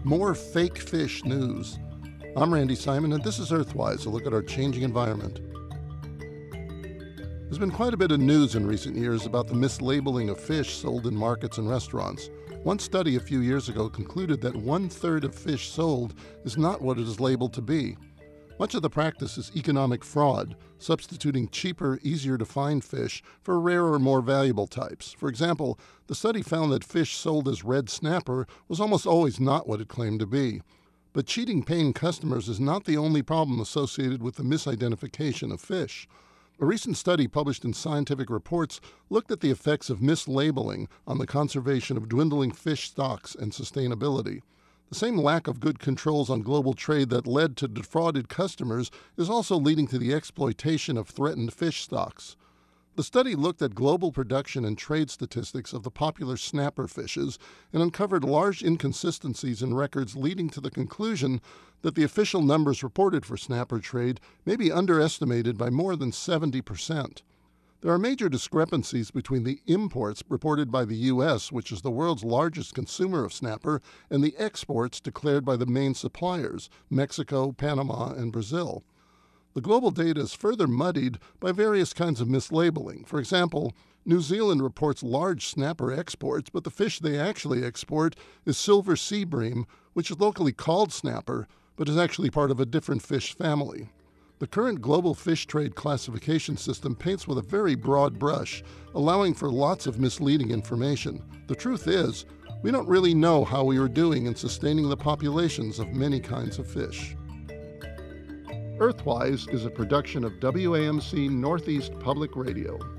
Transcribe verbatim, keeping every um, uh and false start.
more fake fish news. I'm Randy Simon, and this is Earthwise, a look at our changing environment. There's been quite a bit of news in recent years about the mislabeling of fish sold in markets and restaurants. One study a few years ago concluded that one-third of fish sold is not what it is labeled to be. Much of the practice is economic fraud, substituting cheaper, easier-to-find fish for rarer, more valuable types. For example, the study found that fish sold as red snapper was almost always not what it claimed to be. But cheating paying customers is not the only problem associated with the misidentification of fish. A recent study published in Scientific Reports looked at the effects of mislabeling on the conservation of dwindling fish stocks and sustainability. The same lack of good controls on global trade that led to defrauded customers is also leading to the exploitation of threatened fish stocks. The study looked at global production and trade statistics of the popular snapper fishes and uncovered large inconsistencies in records, leading to the conclusion that the official numbers reported for snapper trade may be underestimated by more than seventy percent. There are major discrepancies between the imports reported by the U S, which is the world's largest consumer of snapper, and the exports declared by the main suppliers, Mexico, Panama, and Brazil. The global data is further muddied by various kinds of mislabeling. For example, New Zealand reports large snapper exports, but the fish they actually export is silver sea bream, which is locally called snapper, but is actually part of a different fish family. The current global fish trade classification system paints with a very broad brush, allowing for lots of misleading information. The truth is, we don't really know how we are doing in sustaining the populations of many kinds of fish. Earthwise is a production of W A M C Northeast Public Radio.